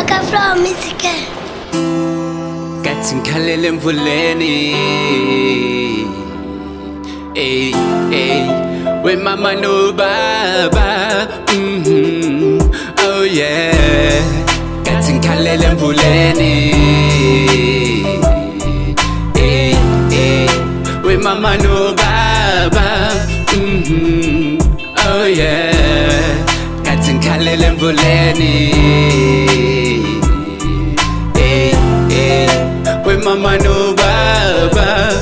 Flow Music. Kathi ngikhalele emvuleni, we mama no baba, oh yeah. Kathi ngikhalele emvuleni, we mama no baba, oh yeah. Kathi ngikhalele emvuleni, we mama no baba,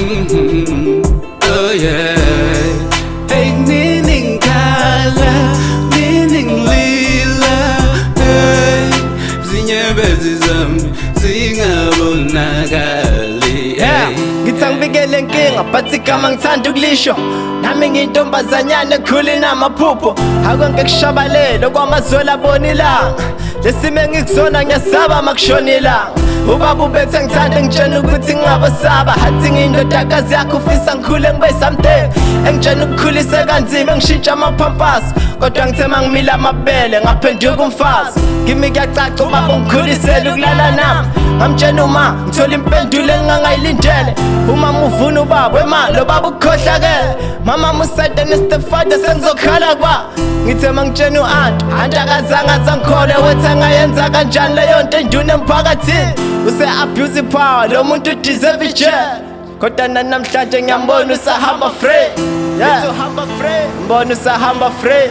oh yeah. Hey, nining kala, nining lila, hey, zinyebezi zami zingabonakali. Ngithangibikele inkinga but igama ngithanda ukulisho. Nami ngiyintombazanyana ekhule namaphupho. Akonke kushabalele kwamazwela abona ilanga. Lesime ngikuzona ngiyasaba makushona ilanga. Ubaba ubethe ngithanda ngitshena ukuthi ngingabosaba. Hathi ngiyindodakazi yakho ufisa ngikhule ngibe something. Engitshena ukukhulise kanzima ngishintsha amaphampasi. Kodwa ngithema ngimila amabele ngaphenduka umfazi. Kimi kuyacaca ubaba ngikhulisele ukulala nami. Ngamtshena uma ngithola impendulo engangayilindele. Uma muvuna ubaba wemali ubaba ukukhohlakele. Mama musayide nestefada sengizokhala kwa. Ngithema ngitshena u-aunt akazange azangikhole wethi angayenza kanjani leyo nto enduna emphakathini. Use-abuse power lo muntu udeserve ijele. Kodwa namhlanje ngiyambona usahamba free. Mbona usahamba free.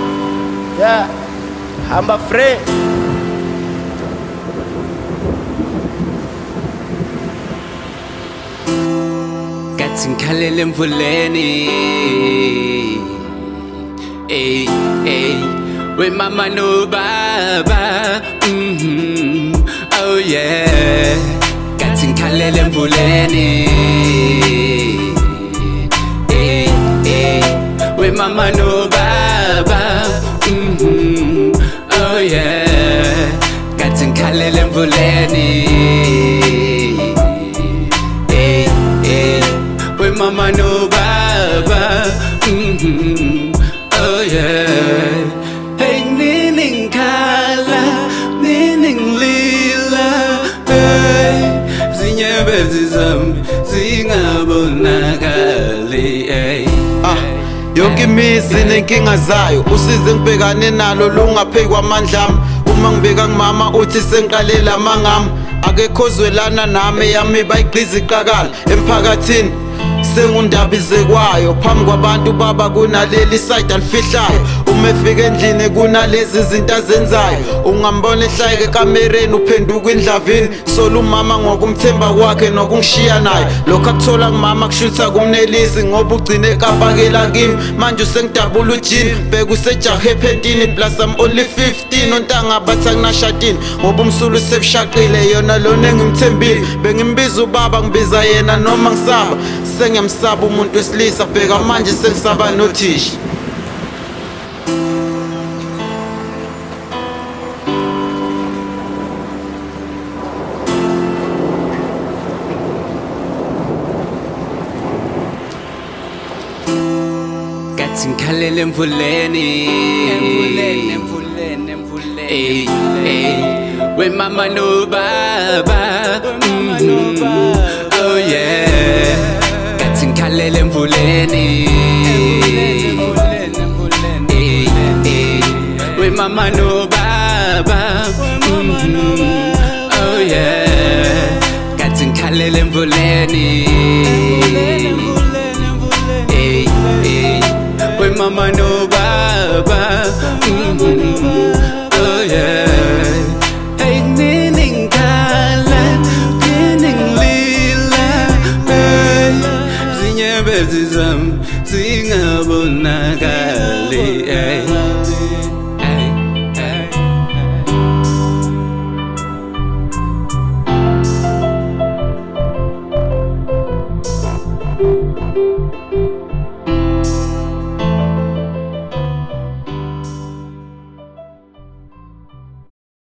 Hamba free. Kathi ngikhalele emvuleni, we mama no baba, oh yeah. Kathi ngikhalele emvuleni, we mama no baba, oh yeah. Kathi ngikhalele emvuleni, we mama no baba, oh yeah. Hey, nining kala, nining lila, hey, zinyebezi zami zingabonakali, hey. Yonke imizi nenkinga zayo, usize ngibhekane nalo lungaphezu kwamandla ami. Uma ngibeka ngimama uthi sengiqalela amangami. Akekho zwelana nami yami bayigqiza iqakala emphakathini. Sengundabise kwayo phambi kwabantu baba kunaleli side alifihlayo. Uma efika endlini kunalezi izinto azenzayo. Ungambona ehlayeke kamereni uphenduka indlavini. Sola umama ngokumthemba kwakhe nokungishiya naye. Lokho akuthola ngimama kushutha kumnelisi ngoba ugcine kabakela kimi. Manje usengidabula ujini bheka usejahe ephentini plus I'm only 15 ontanga bathi anginashadini. Ngoba umsulu sebushaqile yona lona engimthembile. Bengimbiza ubaba ngibiza yena noma ngisaba. Sengiyamsaba umuntu wesilisa bheka manje sengisaba nothishi. Kathi ngikhalele emvuleni, we mama no baba, oh yeah. Kathi ngikhalele emvuleni, we mama no baba, oh yeah. Kathi ngikhalele emvuleni.